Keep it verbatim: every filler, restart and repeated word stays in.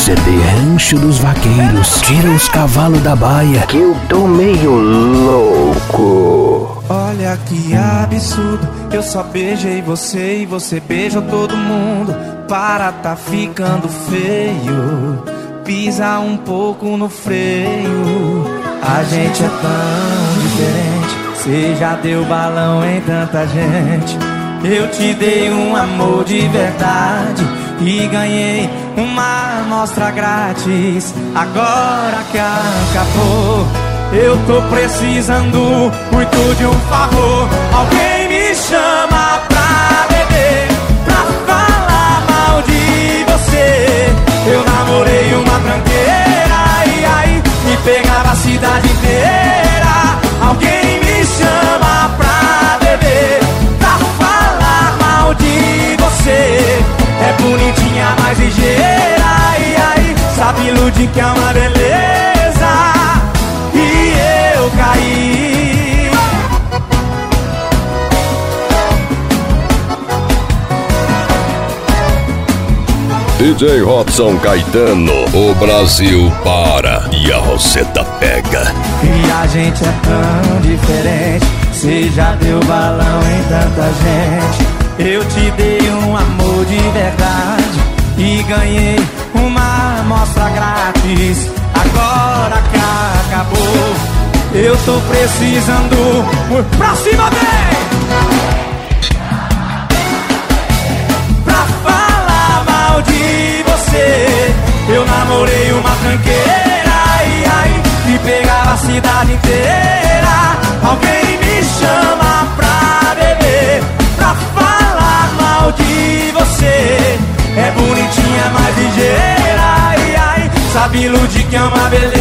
C D Rancho dos Vaqueiros. Tira os cavalos da baia, que eu tô meio louco. Olha que absurdo, eu só beijei você e você beijou todo mundo. Para, tá ficando feio. Pisa um pouco no freio. A gente é tão diferente. Cê já deu balão em tanta gente. Eu te dei um amor de verdade e ganhei uma amostra grátis. Agora que acabou, eu tô precisando muito de um favor. Alguém me chama pra beber, pra falar mal de você. Eu namorei uma tranqueira e aí me pegava a cidade inteira. Alguém me chama pra beber, pra falar mal de você. É bonitinha, mais ligeira e aí sabe iludir que é uma beleza. E eu caí. D J Robson Caetano, o Brasil para e a Roseta pega. E a gente é tão diferente. Cê já deu balão em tanta gente. Eu te dei um amor de verdade e ganhei uma amostra grátis. Agora que acabou, eu tô precisando. Pra cima, vem! Pra falar mal de você. Eu namorei uma tranqueira e aí me pegava a cidade inteira. Alguém me chama pra beber, pra falar mal de você. É bonitinha, mais ligeira e aí sabe iludir que é uma beleza.